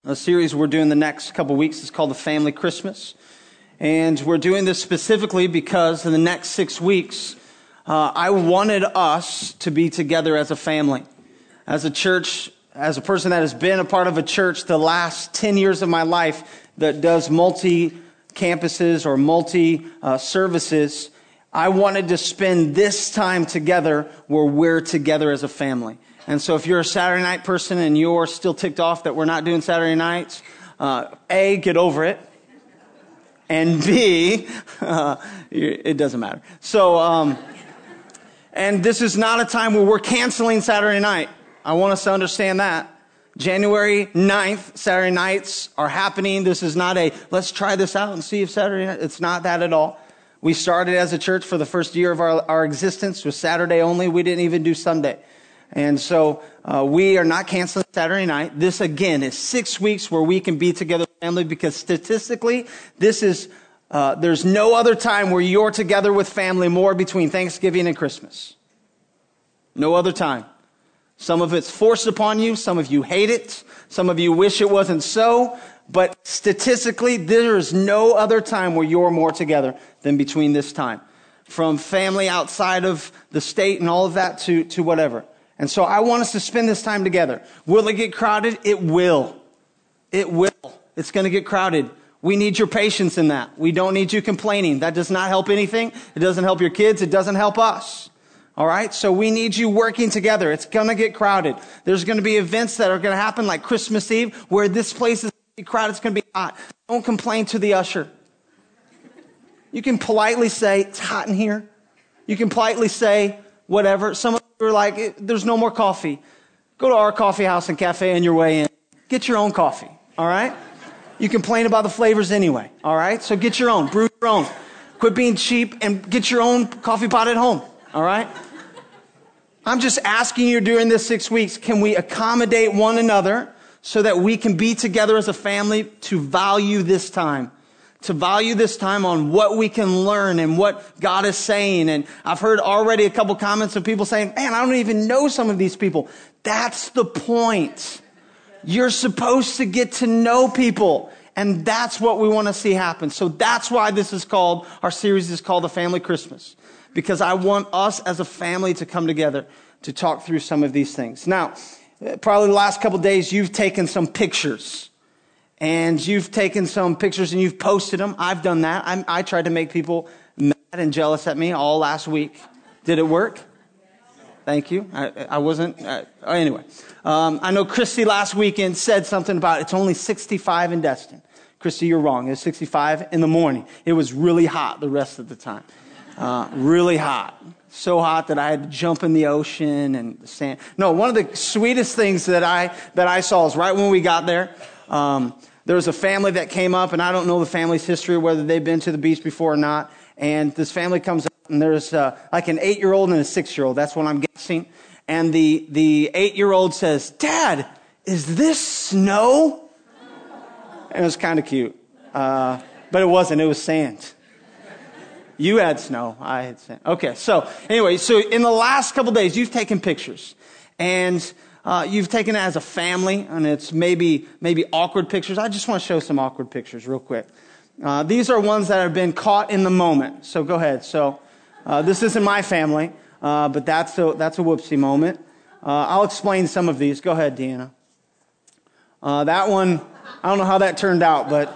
A series we're doing the next couple weeks is called The Family Christmas. And we're doing this specifically because in the next 6 weeks, I wanted us to be together as a family. As a church, as a person that has been a part of a church the last 10 years of my life that does multi-campuses or multi-services, I wanted to spend this time together where we're together as a family. And so if you're a Saturday night person and you're still ticked off that we're not doing Saturday nights, A, get over it. And B, it doesn't matter. So, and this is not a time where we're canceling Saturday night. I want us to understand that. January 9th, Saturday nights are happening. This is not a, let's try this out and see if Saturday night, it's not that at all. We started as a church for the first year of our existence with Saturday only. We didn't even do Sunday. And so we are not canceling Saturday night. This, again, is 6 weeks where we can be together with family because statistically, this is there's no other time where you're together with family more between Thanksgiving and Christmas. No other time. Some of it's forced upon you. Some of you hate it. Some of you wish it wasn't so. But statistically, there is no other time where you're more together than between this time. From family outside of the state and all of that to whatever. And so I want us to spend this time together. Will it get crowded? It will. It will. It's going to get crowded. We need your patience in that. We don't need you complaining. That does not help anything. It doesn't help your kids. It doesn't help us. All right? So we need you working together. It's going to get crowded. There's going to be events that are going to happen like Christmas Eve where this place is going to be crowded. It's going to be hot. Don't complain to the usher. You can politely say, it's hot in here. You can politely say whatever. Some of you are like, there's no more coffee. Go to our coffee house and cafe on your way in. Get your own coffee. All right? You complain about the flavors anyway. All right? So get your own. Brew your own. Quit being cheap and get your own coffee pot at home. All right? I'm just asking you during this 6 weeks, can we accommodate one another so that we can be together as a family to value this time? To value this time on what we can learn and what God is saying. And I've heard already a couple comments of people saying, man, I don't even know some of these people. That's the point. You're supposed to get to know people. And that's what we want to see happen. So that's why this is called, our series is called The Family Christmas. Because I want us as a family to come together to talk through some of these things. Now, probably the last couple of days, you've taken some pictures. And you've taken some pictures and you've posted them. I've done that. I tried to make people mad and jealous at me all last week. Did it work? Thank you. I wasn't. Anyway, I know Christy last weekend said something about it's only 65 in Destin. Christy, you're wrong. It was 65 in the morning. It was really hot the rest of the time. Really hot. So hot that I had to jump in the ocean and the sand. No, one of the sweetest things that I saw is right when we got there. There was a family that came up, and I don't know the family's history, whether they've been to the beach before or not. And this family comes up, and there's like an 8-year-old and a 6-year-old. That's what I'm guessing. And the 8-year-old says, "Dad, is this snow?" And it was kind of cute. But it wasn't. It was sand. You had snow. I had sand. Okay, so anyway, so in the last couple days, you've taken pictures. And you've taken it as a family, and it's maybe awkward pictures. I just want to show some awkward pictures real quick. These are ones that have been caught in the moment. So go ahead. So this isn't my family, but that's a whoopsie moment. I'll explain some of these. Go ahead, Deanna. That one, I don't know how that turned out, but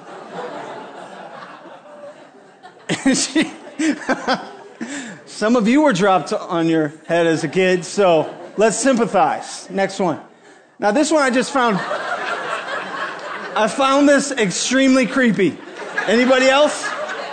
some of you were dropped on your head as a kid, so let's sympathize. Next one. Now this one I just found. I found this extremely creepy. Anybody else?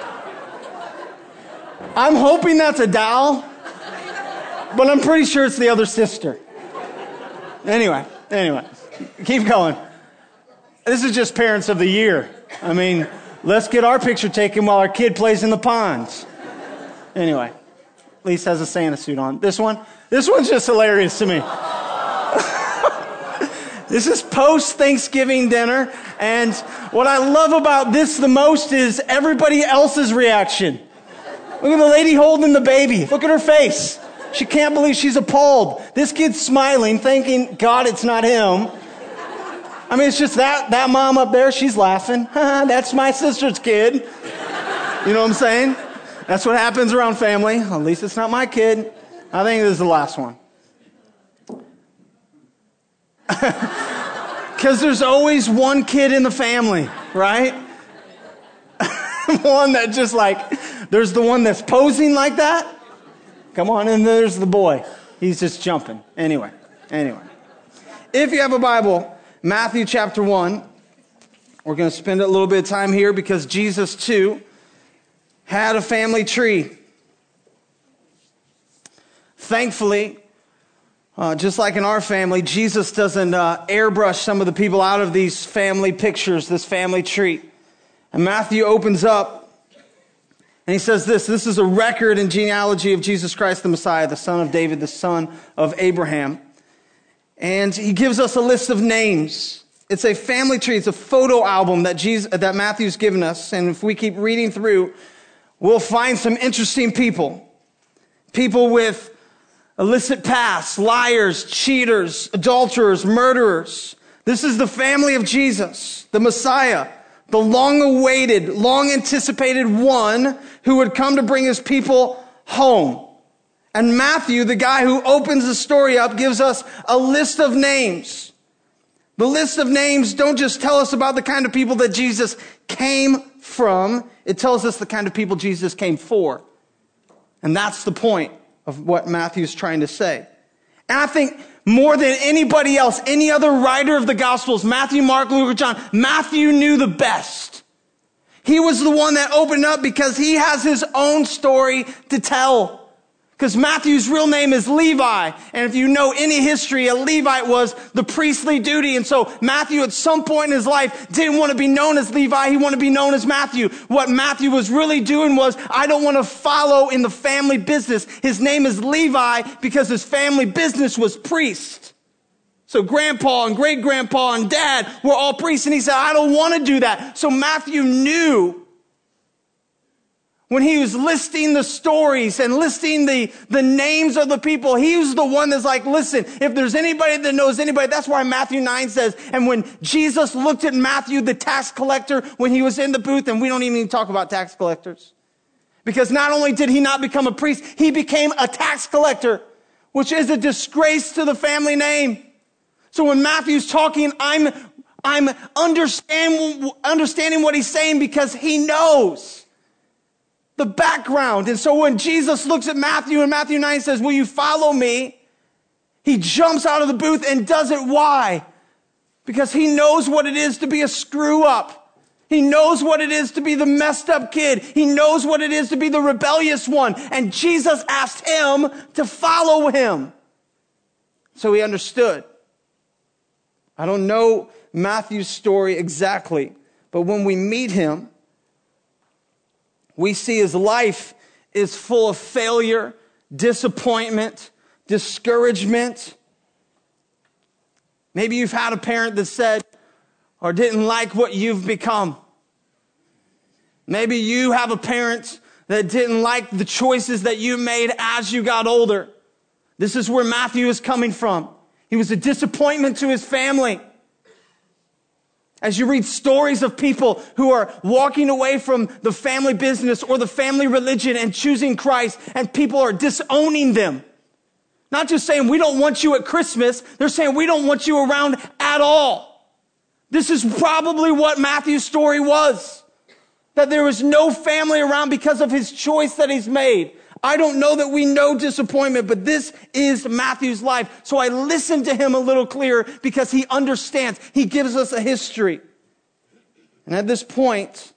I'm hoping that's a doll, but I'm pretty sure it's the other sister. Anyway, keep going. This is just Parents of the Year. I mean, let's get our picture taken while our kid plays in the ponds. Anyway, at least has a Santa suit on. This one's just hilarious to me. This is post-Thanksgiving dinner, and what I love about this the most is everybody else's reaction. Look at the lady holding the baby. Look at her face. She can't believe she's appalled. This kid's smiling, thinking, God, it's not him. I mean, it's just that mom up there, she's laughing. That's my sister's kid. You know what I'm saying? That's what happens around family. At least it's not my kid. I think this is the last one. Because there's always one kid in the family, right? One that just there's the one that's posing like that. Come on, and there's the boy. He's just jumping. Anyway. If you have a Bible, Matthew chapter 1, we're going to spend a little bit of time here because Jesus too had a family tree. Thankfully, just like in our family, Jesus doesn't airbrush some of the people out of these family pictures, this family tree. And Matthew opens up and he says this is a record and genealogy of Jesus Christ, the Messiah, the son of David, the son of Abraham. And he gives us a list of names. It's a family tree. It's a photo album that Matthew's given us. And if we keep reading through, we'll find some interesting people. People with illicit pasts, liars, cheaters, adulterers, murderers. This is the family of Jesus, the Messiah, the long-awaited, long-anticipated one who would come to bring his people home. And Matthew, the guy who opens the story up, gives us a list of names. The list of names don't just tell us about the kind of people that Jesus came from. It tells us the kind of people Jesus came for. And that's the point of what Matthew's trying to say. And I think more than anybody else, any other writer of the Gospels, Matthew, Mark, Luke, or John, Matthew knew the best. He was the one that opened up because he has his own story to tell. Because Matthew's real name is Levi. And if you know any history, a Levite was the priestly duty. And so Matthew at some point in his life didn't want to be known as Levi. He wanted to be known as Matthew. What Matthew was really doing was, I don't want to follow in the family business. His name is Levi because his family business was priest. So grandpa and great-grandpa and dad were all priests. And he said, I don't want to do that. So Matthew knew when he was listing the stories and listing the names of the people, he was the one that's like, listen, if there's anybody that knows anybody, that's why Matthew 9 says, and when Jesus looked at Matthew, the tax collector, when he was in the booth, and we don't even talk about tax collectors, because not only did he not become a priest, he became a tax collector, which is a disgrace to the family name. So when Matthew's talking, I'm understanding what he's saying because he knows the background. And so when Jesus looks at Matthew and Matthew 9 says, will you follow me? He jumps out of the booth and does it. Why? Because he knows what it is to be a screw up. He knows what it is to be the messed up kid. He knows what it is to be the rebellious one. And Jesus asked him to follow him. So he understood. I don't know Matthew's story exactly, but when we meet him, we see his life is full of failure, disappointment, discouragement. Maybe you've had a parent that said or didn't like what you've become. Maybe you have a parent that didn't like the choices that you made as you got older. This is where Matthew is coming from. He was a disappointment to his family. As you read stories of people who are walking away from the family business or the family religion and choosing Christ, and people are disowning them. Not just saying, we don't want you at Christmas. They're saying, we don't want you around at all. This is probably what Matthew's story was. That there was no family around because of his choice that he's made. I don't know that we know disappointment, but this is Matthew's life. So I listen to him a little clearer because he understands. He gives us a history. And at this point,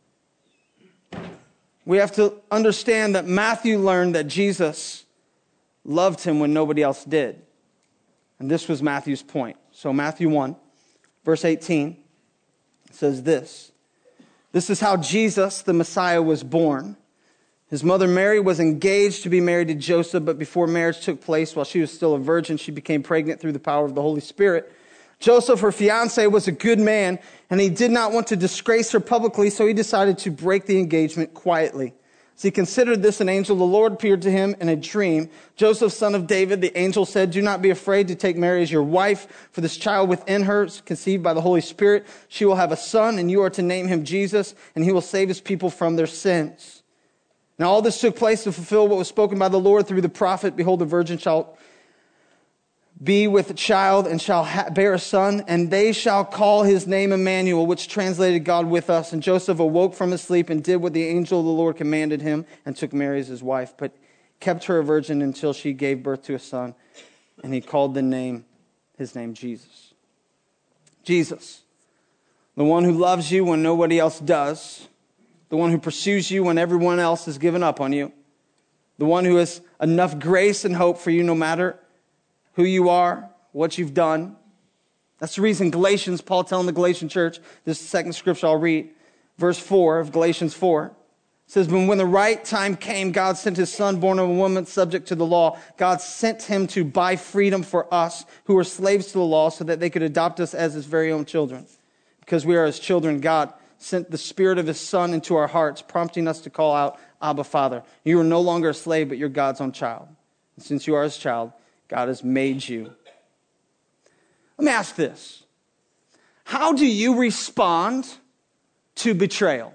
we have to understand that Matthew learned that Jesus loved him when nobody else did. And this was Matthew's point. So Matthew 1, verse 18 says this. This is how Jesus, the Messiah, was born. His mother Mary was engaged to be married to Joseph, but before marriage took place, while she was still a virgin, she became pregnant through the power of the Holy Spirit. Joseph, her fiancé, was a good man, and he did not want to disgrace her publicly, so he decided to break the engagement quietly. As he considered this, an angel of the Lord appeared to him in a dream. Joseph, son of David, the angel said, "Do not be afraid to take Mary as your wife, for this child within her is conceived by the Holy Spirit. She will have a son, and you are to name him Jesus, and he will save his people from their sins." Now all this took place to fulfill what was spoken by the Lord through the prophet. "Behold, the virgin shall be with a child and shall bear a son, and they shall call his name Emmanuel," which translated God with us. And Joseph awoke from his sleep and did what the angel of the Lord commanded him and took Mary as his wife, but kept her a virgin until she gave birth to a son. And he called his name Jesus. Jesus, the one who loves you when nobody else does, the one who pursues you when everyone else has given up on you, the one who has enough grace and hope for you no matter who you are, what you've done. That's the reason Galatians, Paul telling the Galatian church, this is the second scripture I'll read, verse 4 of Galatians 4. It says, "But when the right time came, God sent his son, born of a woman, subject to the law. God sent him to buy freedom for us who were slaves to the law so that they could adopt us as his very own children. Because we are his children, God sent the Spirit of his Son into our hearts, prompting us to call out, 'Abba, Father.' You are no longer a slave, but you're God's own child. And since you are his child, God has made you." Let me ask this. How do you respond to betrayal?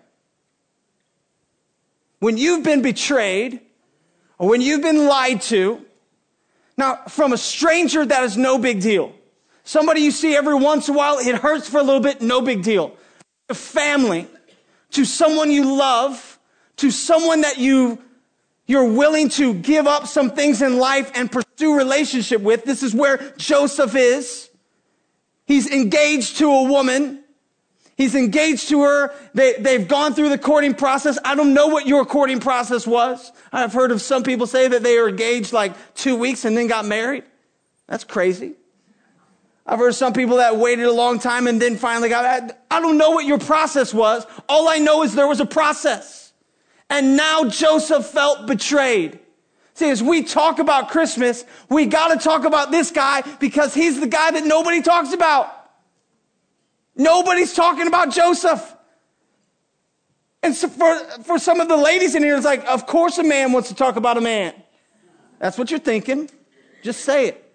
When you've been betrayed, or when you've been lied to, now from a stranger, that is no big deal. Somebody you see every once in a while, it hurts for a little bit, no big deal. To family, to someone you love, to someone that you're willing to give up some things in life and pursue relationship with. This is where Joseph is. He's engaged to a woman. He's engaged to her. They've gone through the courting process. I don't know what your courting process was. I've heard of some people say that they were engaged like 2 weeks and then got married. That's crazy. I've heard some people that waited a long time and then finally got married. I don't know what your process was. All I know is there was a process. And now Joseph felt betrayed. See, as we talk about Christmas, we got to talk about this guy because he's the guy that nobody talks about. Nobody's talking about Joseph. And so for some of the ladies in here, it's like, of course a man wants to talk about a man. That's what you're thinking. Just say it.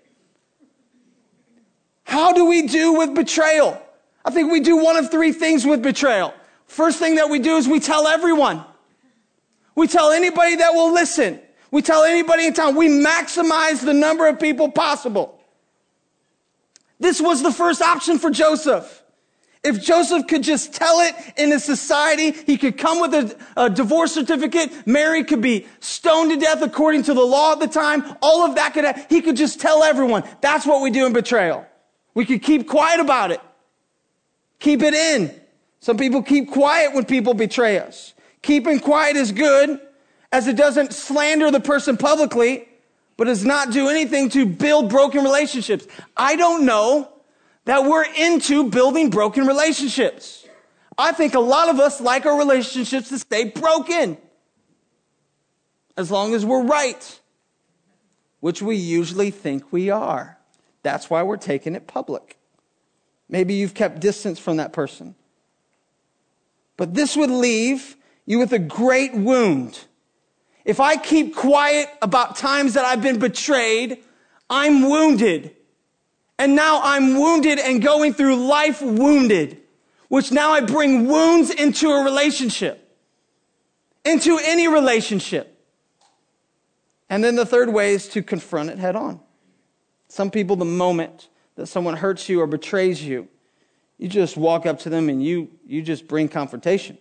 How do we do with betrayal? I think we do one of three things with betrayal. First thing that we do is we tell everyone. We tell anybody that will listen. We tell anybody in town. We maximize the number of people possible. This was the first option for Joseph. If Joseph could just tell it in a society, he could come with a divorce certificate. Mary could be stoned to death according to the law at the time. All of that he could just tell everyone. That's what we do in betrayal. We could keep quiet about it. Keep it in. Some people keep quiet when people betray us. Keeping quiet is good, as it doesn't slander the person publicly, but does not do anything to build broken relationships. I don't know that we're into building broken relationships. I think a lot of us like our relationships to stay broken, as long as we're right, which we usually think we are. That's why we're taking it public. Maybe you've kept distance from that person. But this would leave you with a great wound. If I keep quiet about times that I've been betrayed, I'm wounded. And now I'm wounded and going through life wounded, which now I bring wounds into a relationship, into any relationship. And then the third way is to confront it head on. Some people, the moment that someone hurts you or betrays you, you just walk up to them and you just bring confrontation.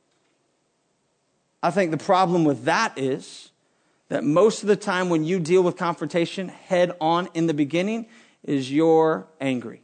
I think the problem with that is that most of the time when you deal with confrontation head on in the beginning is you're angry.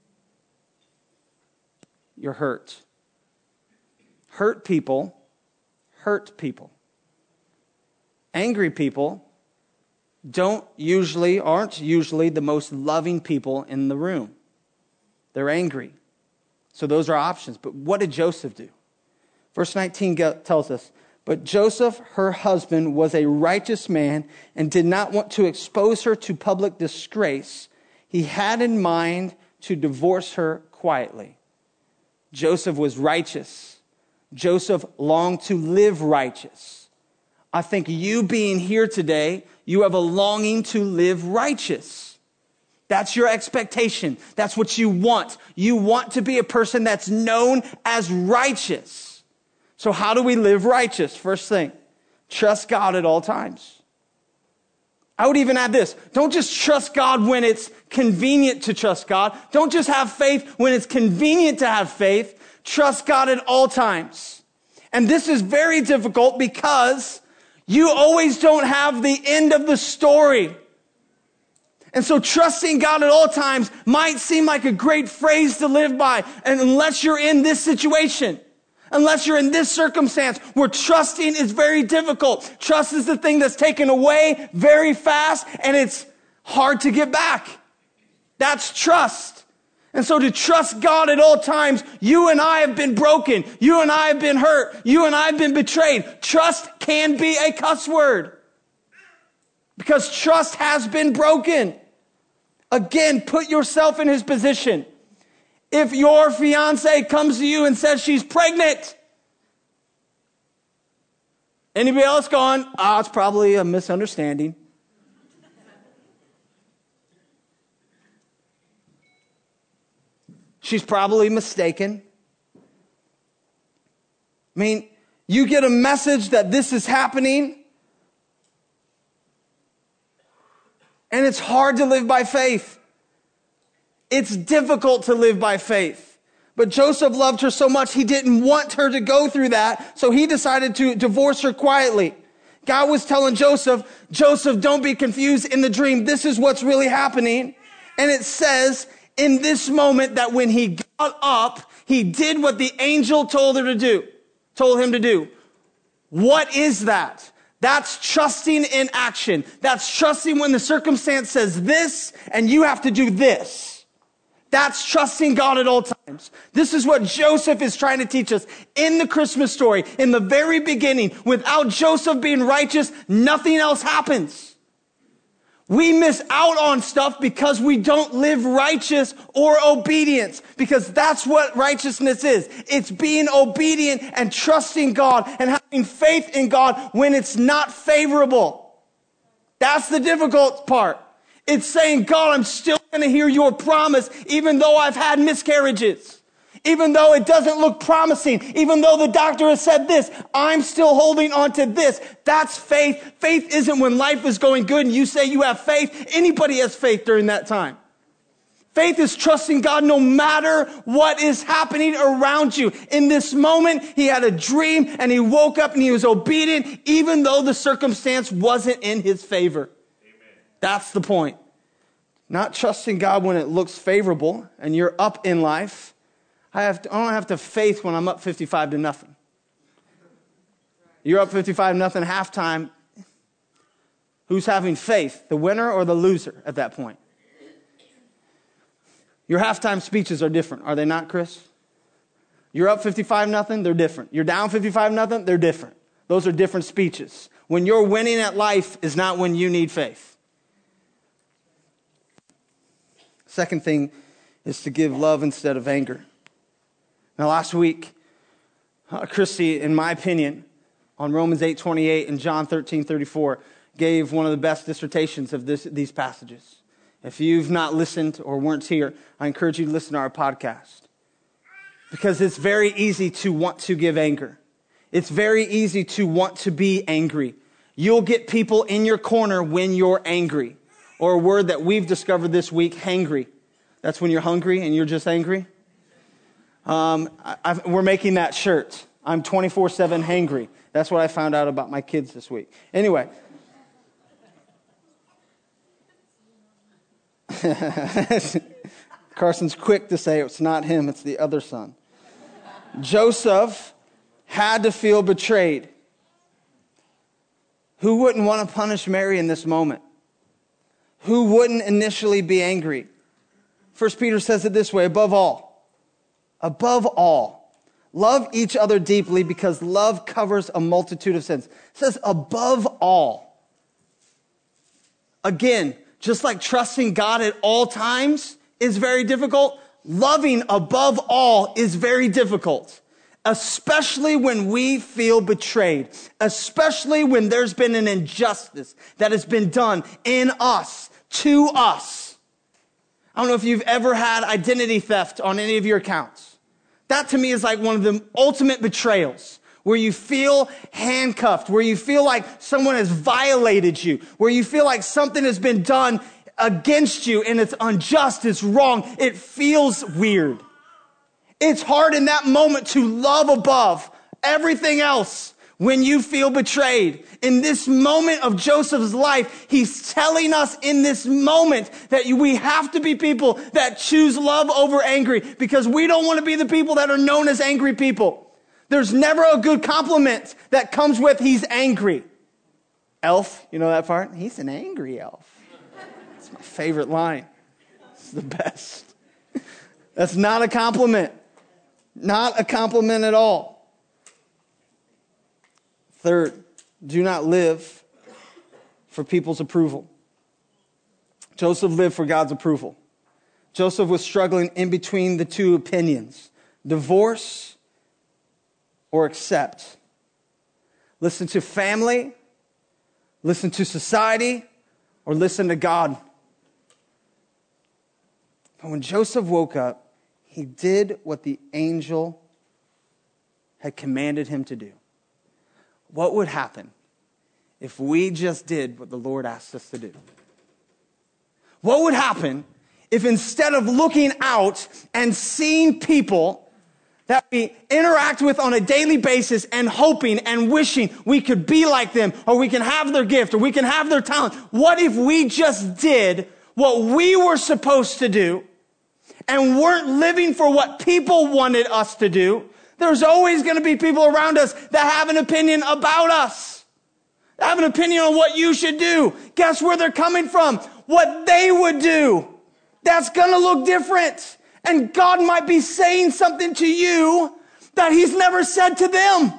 You're hurt. Hurt people hurt people. Angry people aren't usually the most loving people in the room. They're angry. So those are options. But what did Joseph do? Verse 19 tells us, "But Joseph, her husband, was a righteous man and did not want to expose her to public disgrace. He had in mind to divorce her quietly." Joseph was righteous. Joseph longed to live righteous. I think you being here today, you have a longing to live righteous. That's your expectation. That's what you want. You want to be a person that's known as righteous. So how do we live righteous? First thing, trust God at all times. I would even add this. Don't just trust God when it's convenient to trust God. Don't just have faith when it's convenient to have faith. Trust God at all times. And this is very difficult because you always don't have the end of the story. And so trusting God at all times might seem like a great phrase to live by, and unless you're in this situation, unless you're in this circumstance where trusting is very difficult. Trust is the thing that's taken away very fast, and it's hard to get back. That's trust. And so to trust God at all times, you and I have been broken. You and I have been hurt. You and I have been betrayed. Trust can be a cuss word because trust has been broken. Again, put yourself in his position. If your fiance comes to you and says she's pregnant, anybody else going, it's probably a misunderstanding. She's probably mistaken. I mean, you get a message that this is happening, and it's hard to live by faith. It's difficult to live by faith. But Joseph loved her so much, he didn't want her to go through that, so he decided to divorce her quietly. God was telling Joseph, don't be confused in the dream. This is what's really happening. And it says in this moment that when he got up, he did what the angel told him to do. What is that? That's trusting in action. That's trusting when the circumstance says this and you have to do this. That's trusting God at all times. This is what Joseph is trying to teach us in the Christmas story. In the very beginning, without Joseph being righteous, nothing else happens. We miss out on stuff because we don't live righteous or obedience, because that's what righteousness is. It's being obedient and trusting God and having faith in God when it's not favorable. That's the difficult part. It's saying, God, I'm still going to hear your promise, even though I've had miscarriages. Even though it doesn't look promising, even though the doctor has said this, I'm still holding on to this. That's faith. Faith isn't when life is going good and you say you have faith. Anybody has faith during that time. Faith is trusting God no matter what is happening around you. In this moment, he had a dream and he woke up and he was obedient, even though the circumstance wasn't in his favor. Amen. That's the point. Not trusting God when it looks favorable and you're up in life. I don't have to faith when I'm up 55-0. You're up 55-0 halftime. Who's having faith, the winner or the loser at that point? Your halftime speeches are different, are they not, Chris? You're up 55-0, they're different. You're down 55-0, they're different. Those are different speeches. When you're winning at life is not when you need faith. Second thing is to give love instead of anger. Now, last week, Christy, in my opinion, on Romans 8:28 and John 13:34, gave one of the best dissertations of these passages. If you've not listened or weren't here, I encourage you to listen to our podcast. Because it's very easy to want to give anger. It's very easy to want to be angry. You'll get people in your corner when you're angry. Or a word that we've discovered this week, hangry. That's when you're hungry and you're just angry. We're making that shirt. I'm 24/7 hangry. That's what I found out about my kids this week. Anyway. Carson's quick to say it's not him, it's the other son. Joseph had to feel betrayed. Who wouldn't want to punish Mary in this moment? Who wouldn't initially be angry? 1 Peter says it this way, above all, love each other deeply because love covers a multitude of sins. It says above all. Again, just like trusting God at all times is very difficult, loving above all is very difficult. especially when we feel betrayed, especially when there's been an injustice that has been done in us, to us. I don't know if you've ever had identity theft on any of your accounts. That to me is like one of the ultimate betrayals, where you feel handcuffed, where you feel like someone has violated you, where you feel like something has been done against you and it's unjust, it's wrong. It feels weird. It's hard in that moment to love above everything else when you feel betrayed. In this moment of Joseph's life, he's telling us in this moment that we have to be people that choose love over angry, because we don't want to be the people that are known as angry people. There's never a good compliment that comes with he's angry. Elf, you know that part? He's an angry elf. It's my favorite line. It's the best. That's not a compliment. Not a compliment at all. Third, do not live for people's approval. Joseph lived for God's approval. Joseph was struggling in between the two opinions: divorce or accept. Listen to family, listen to society, or listen to God. But when Joseph woke up, he did what the angel had commanded him to do. What would happen if we just did what the Lord asked us to do? What would happen if instead of looking out and seeing people that we interact with on a daily basis and hoping and wishing we could be like them, or we can have their gift, or we can have their talent, what if we just did what we were supposed to do and weren't living for what people wanted us to do? There's always going to be people around us that have an opinion about us. They have an opinion on what you should do. Guess where they're coming from? What they would do. That's going to look different. And God might be saying something to you that he's never said to them.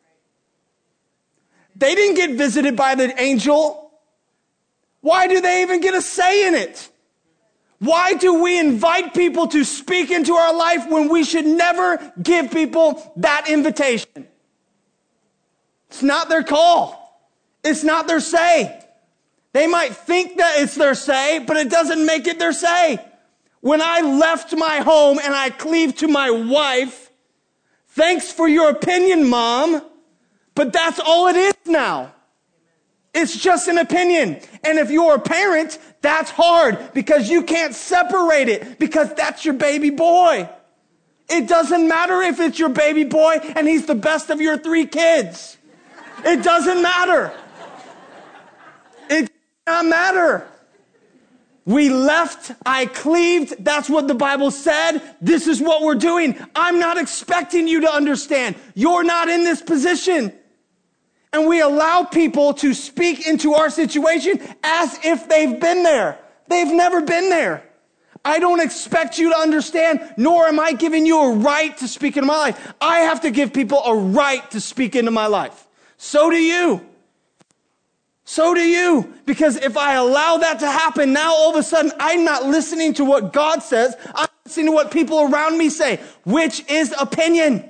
They didn't get visited by the angel. Why do they even get a say in it? Why do we invite people to speak into our life when we should never give people that invitation? It's not their call. It's not their say. They might think that it's their say, but it doesn't make it their say. When I left my home and I cleaved to my wife, thanks for your opinion, Mom, but that's all it is now. It's just an opinion. And if you're a parent, that's hard because you can't separate it, because that's your baby boy. It doesn't matter if it's your baby boy and he's the best of your 3 kids. It doesn't matter. It does not matter. We left, I cleaved, that's what the Bible said. This is what we're doing. I'm not expecting you to understand. You're not in this position. And we allow people to speak into our situation as if they've been there. They've never been there. I don't expect you to understand, nor am I giving you a right to speak into my life. I have to give people a right to speak into my life. So do you. So do you. Because if I allow that to happen, now all of a sudden I'm not listening to what God says. I'm listening to what people around me say, which is opinion.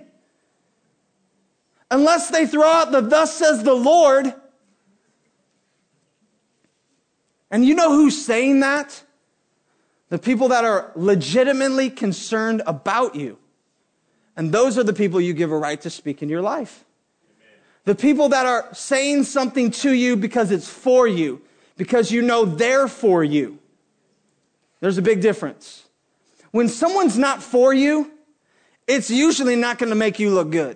Unless they throw out the "thus says the Lord." And you know who's saying that? The people that are legitimately concerned about you. And those are the people you give a right to speak in your life. Amen. The people that are saying something to you because it's for you, because you know they're for you. There's a big difference. When someone's not for you, it's usually not going to make you look good.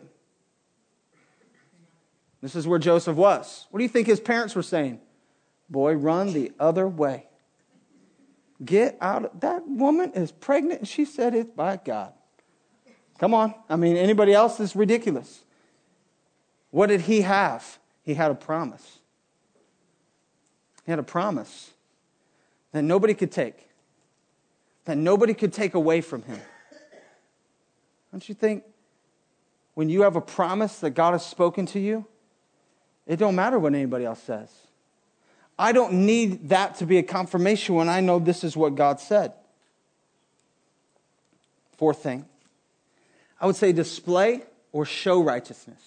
This is where Joseph was. What do you think his parents were saying? Boy, run the other way. Get out. That woman is pregnant, and she said it by God. Come on. I mean, anybody else? This is ridiculous. What did he have? He had a promise. He had a promise that nobody could take. That nobody could take away from him. Don't you think when you have a promise that God has spoken to you, it don't matter what anybody else says. I don't need that to be a confirmation when I know this is what God said. Fourth thing, I would say display or show righteousness.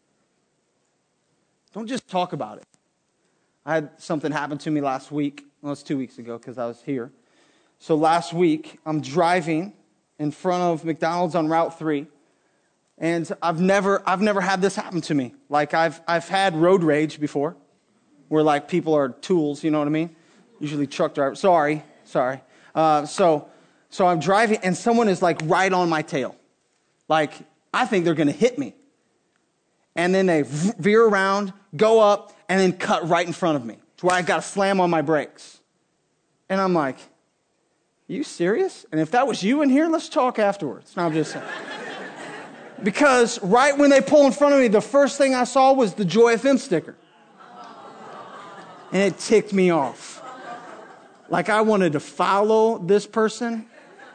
Don't just talk about it. I had something happen to me last week. Well, it was 2 weeks ago because I was here. So last week, I'm driving in front of McDonald's on Route 3. And I've never had this happen to me. Like I've had road rage before, where like people are tools, you know what I mean? Usually truck drivers. Sorry. So I'm driving and someone is like right on my tail. Like I think they're going to hit me. And then they veer around, go up, and then cut right in front of me to where I got to slam on my brakes. And I'm like, you serious? And if that was you in here, let's talk afterwards. No, I'm just saying. Because right when they pull in front of me, the first thing I saw was the Joy FM sticker. And it ticked me off. Like I wanted to follow this person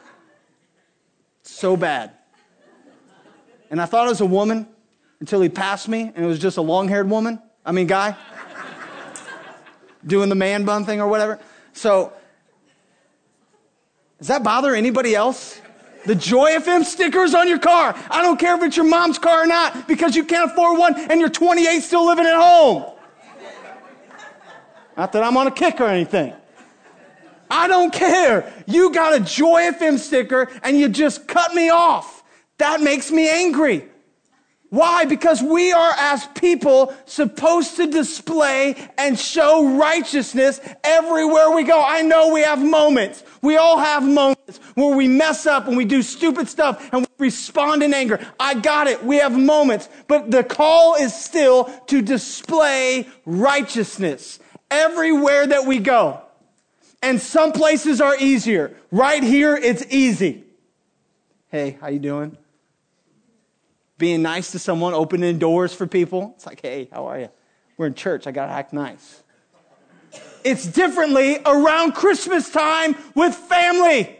so bad. And I thought it was a woman until he passed me and it was just a long-haired guy, doing the man bun thing or whatever. So, does that bother anybody else? The Joy FM stickers on your car. I don't care if it's your mom's car or not, because you can't afford one and you're 28 still living at home. Not that I'm on a kick or anything. I don't care. You got a Joy FM sticker and you just cut me off. That makes me angry. Why? Because we are, as people, supposed to display and show righteousness everywhere we go. I know we have moments. We all have moments where we mess up and we do stupid stuff and we respond in anger. I got it. We have moments. But the call is still to display righteousness everywhere that we go. And some places are easier. Right here, it's easy. Hey, how you doing? Being nice to someone, opening doors for people. It's like, hey, how are you? We're in church. I got to act nice. It's differently around Christmas time with family.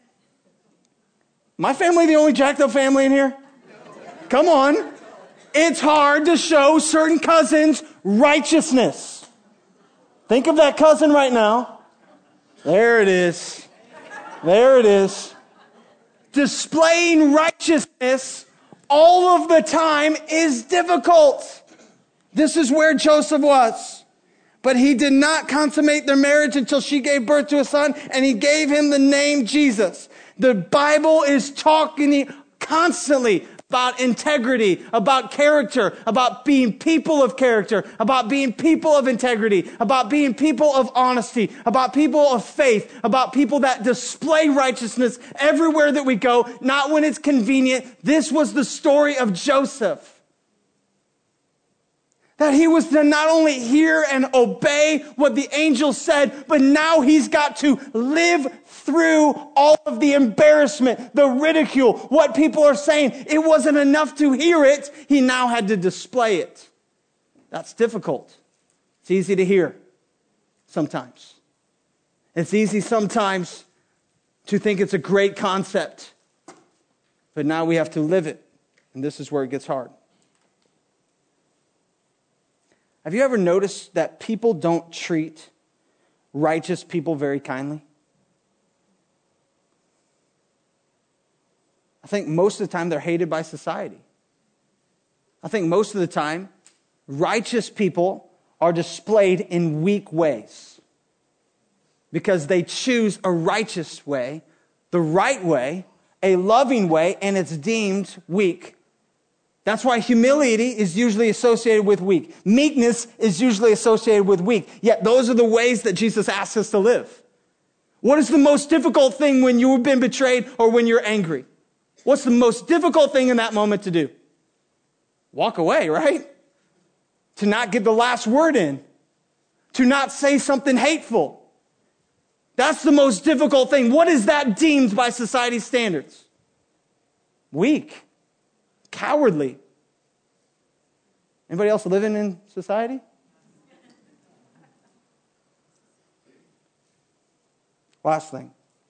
My family, the only jacked up family in here? Come on. It's hard to show certain cousins righteousness. Think of that cousin right now. There it is. There it is. Displaying righteousness all of the time is difficult. This is where Joseph was. But he did not consummate their marriage until she gave birth to a son, and he gave him the name Jesus. The Bible is talking constantly about integrity, about character, about being people of character, about being people of integrity, about being people of honesty, about people of faith, about people that display righteousness everywhere that we go, not when it's convenient. This was the story of Joseph. That he was to not only hear and obey what the angel said, but now he's got to live through all of the embarrassment, the ridicule, what people are saying. It wasn't enough to hear it. He now had to display it. That's difficult. It's easy to hear sometimes. It's easy sometimes to think it's a great concept. But now we have to live it. And this is where it gets hard. Have you ever noticed that people don't treat righteous people very kindly? I think most of the time they're hated by society. I think most of the time righteous people are displayed in weak ways because they choose a righteous way, the right way, a loving way, and it's deemed weak. That's why humility is usually associated with weak. Meekness is usually associated with weak. Yet those are the ways that Jesus asks us to live. What is the most difficult thing when you've been betrayed or when you're angry? What's the most difficult thing in that moment to do? Walk away, right? To not get the last word in. To not say something hateful. That's the most difficult thing. What is that deemed by society's standards? Weak. Cowardly. Anybody else living in society? Last thing.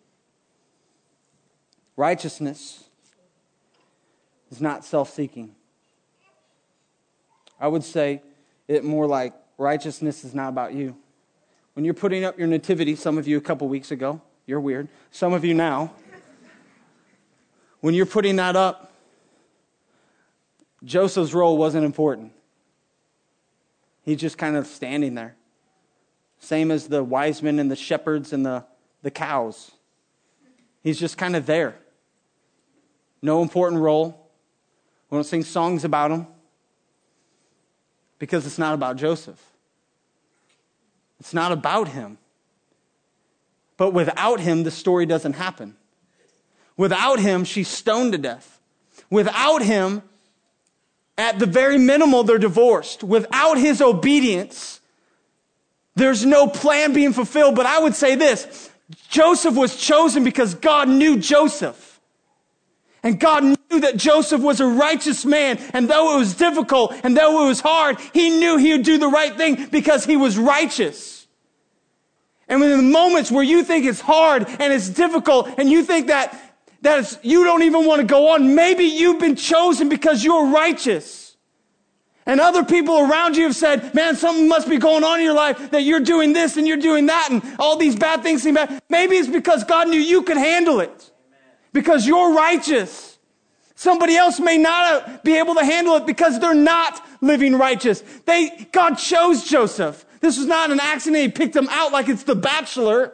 Righteousness is not self-seeking. I would say it more like righteousness is not about you. When you're putting up your nativity, some of you a couple weeks ago, you're weird. Some of you now. When you're putting that up, Joseph's role wasn't important. He's just kind of standing there. Same as the wise men and the shepherds and the cows. He's just kind of there. No important role. We don't sing songs about him because it's not about Joseph. It's not about him. But without him, the story doesn't happen. Without him, she's stoned to death. Without him, at the very minimal, they're divorced. Without his obedience, there's no plan being fulfilled. But I would say this, Joseph was chosen because God knew Joseph. And God knew that Joseph was a righteous man. And though it was difficult and though it was hard, he knew he would do the right thing because he was righteous. And in the moments where you think it's hard and it's difficult and you think that you don't even want to go on, maybe you've been chosen because you're righteous. And other people around you have said, man, something must be going on in your life that you're doing this and you're doing that and all these bad things seem bad. Maybe it's because God knew you could handle it. Because you're righteous. Somebody else may not be able to handle it because they're not living righteous. God chose Joseph. This was not an accident. He picked him out like it's The Bachelor.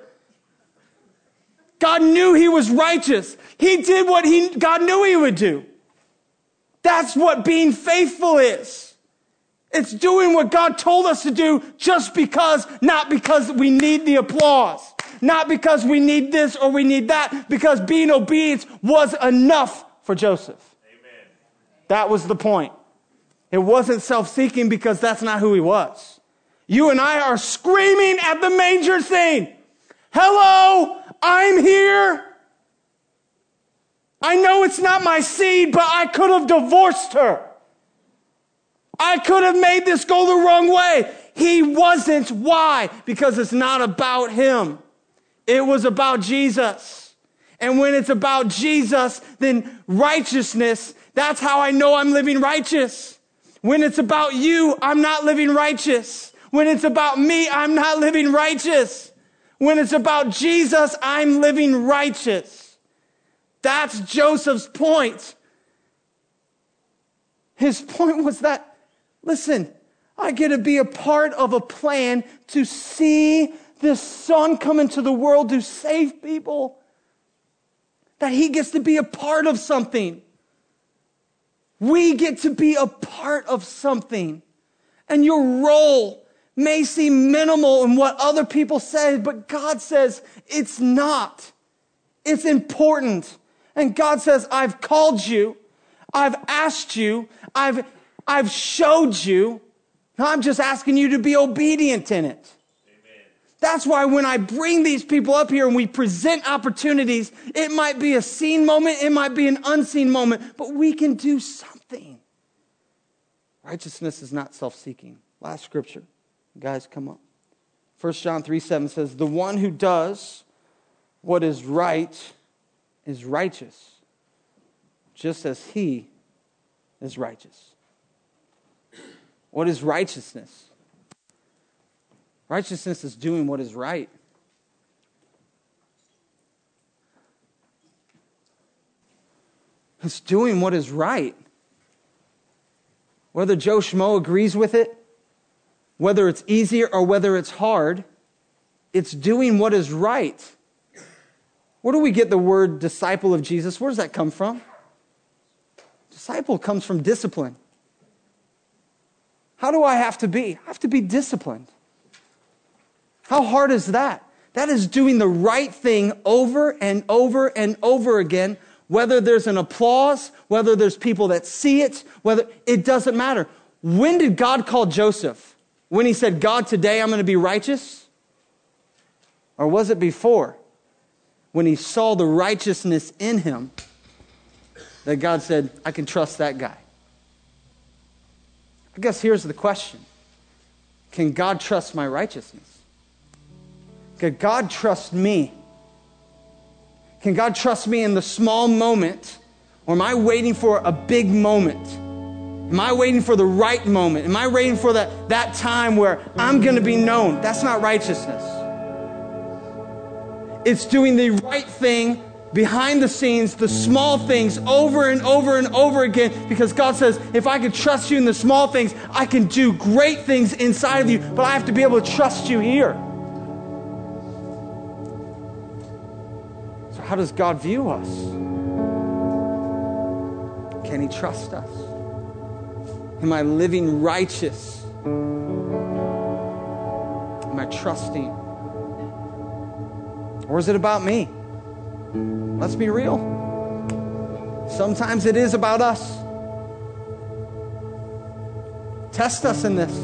God knew he was righteous. He did what God knew he would do. That's what being faithful is. It's doing what God told us to do just because, not because we need the applause. Not because we need this or we need that, because being obedient was enough for Joseph. Amen. That was the point. It wasn't self-seeking because that's not who he was. You and I are screaming at the manger saying, hello, I'm here. I know it's not my seed, but I could have divorced her. I could have made this go the wrong way. He wasn't. Why? Because it's not about him. It was about Jesus. And when it's about Jesus, then righteousness, that's how I know I'm living righteous. When it's about you, I'm not living righteous. When it's about me, I'm not living righteous. When it's about Jesus, I'm living righteous. That's Joseph's point. His point was that, listen, I get to be a part of a plan to see this son come into the world to save people. That he gets to be a part of something. We get to be a part of something. And your role may seem minimal in what other people say, but God says it's not. It's important. And God says, I've called you. I've asked you. I've showed you. I'm just asking you to be obedient in it. That's why when I bring these people up here and we present opportunities, it might be a seen moment, it might be an unseen moment, but we can do something. Righteousness is not self-seeking. Last scripture. Guys, come up. 1 John 3:7 says, the one who does what is right is righteous, just as he is righteous. What is righteousness? Righteousness is doing what is right. It's doing what is right. Whether Joe Schmo agrees with it, whether it's easier or whether it's hard, it's doing what is right. Where do we get the word disciple of Jesus? Where does that come from? Disciple comes from discipline. How do I have to be? I have to be disciplined. How hard is that? That is doing the right thing over and over and over again, whether there's an applause, whether there's people that see it, whether it doesn't matter. When did God call Joseph? When he said, God, today I'm going to be righteous? Or was it before? When he saw the righteousness in him, that God said, I can trust that guy. I guess here's the question. Can God trust my righteousness? Can God trust me? Can God trust me in the small moment? Or am I waiting for a big moment? Am I waiting for the right moment? Am I waiting for that time where I'm going to be known? That's not righteousness. It's doing the right thing behind the scenes, the small things over and over and over again, because God says, if I can trust you in the small things, I can do great things inside of you, but I have to be able to trust you here. So how does God view us? Can he trust us? Am I living righteous? Am I trusting? Or is it about me? Let's be real. Sometimes it is about us. Test us in this.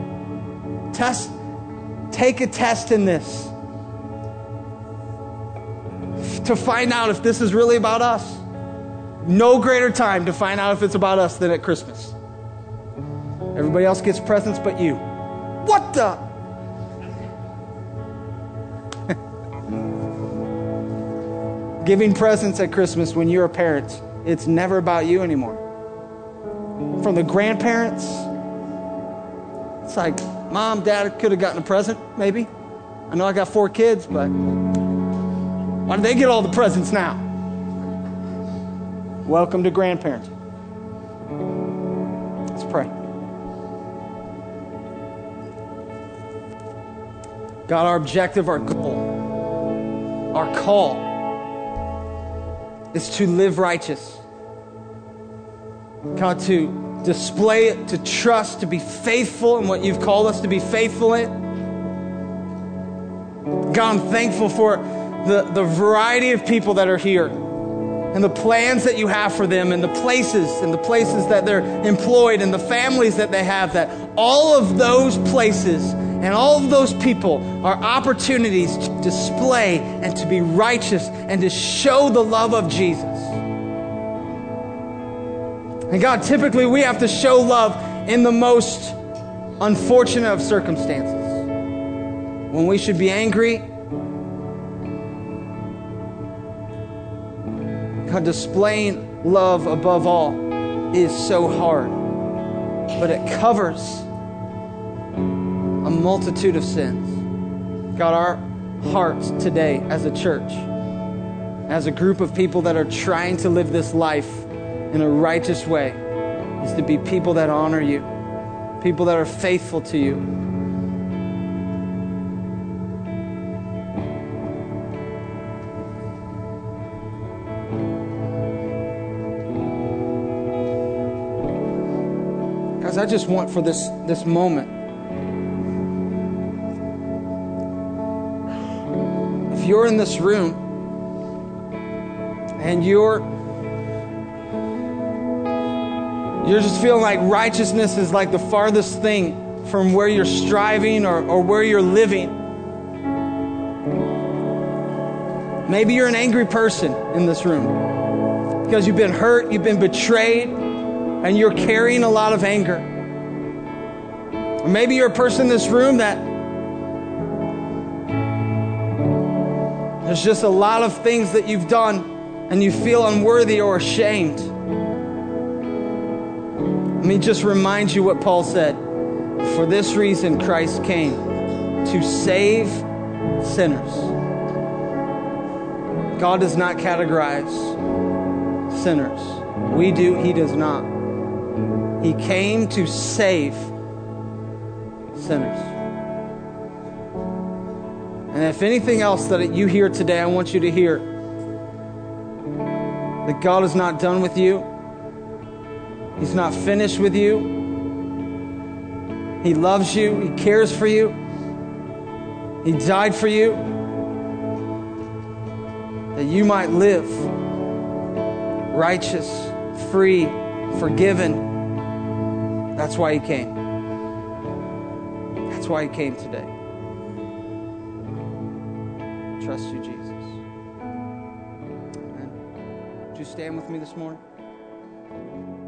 Take a test in this to find out if this is really about us. No greater time to find out if it's about us than at Christmas. Everybody else gets presents but you. What the? Giving presents at Christmas when you're a parent, it's never about you anymore. From the grandparents, it's like, Mom, Dad could have gotten a present, maybe. I know I got 4 kids, but why do they get all the presents now? Welcome to grandparents. Let's pray. God, our objective, our goal, our call is to live righteous. God, to display it, to trust, to be faithful in what you've called us to be faithful in. God, I'm thankful for the variety of people that are here and the plans that you have for them and the places that they're employed and the families that they have, that all of those places and all of those people are opportunities to display and to be righteous and to show the love of Jesus. And God, typically we have to show love in the most unfortunate of circumstances. When we should be angry. God, displaying love above all is so hard. But it covers a multitude of sins. God, our hearts today as a church, as a group of people that are trying to live this life in a righteous way, is to be people that honor you, people that are faithful to you. Guys, I just want for this moment, if you're in this room and you're just feeling like righteousness is like the farthest thing from where you're striving or where you're living. Maybe you're an angry person in this room because you've been hurt, you've been betrayed, and you're carrying a lot of anger. Or maybe you're a person in this room that there's just a lot of things that you've done and you feel unworthy or ashamed. Let me just remind you what Paul said. For this reason, Christ came to save sinners. God does not categorize sinners. We do, he does not. He came to save sinners. And if anything else that you hear today, I want you to hear that God is not done with you. He's not finished with you. He loves you. He cares for you. He died for you, that you might live righteous, free, forgiven. That's why he came. That's why he came today. Trust you, Jesus. Amen. Would you stand with me this morning?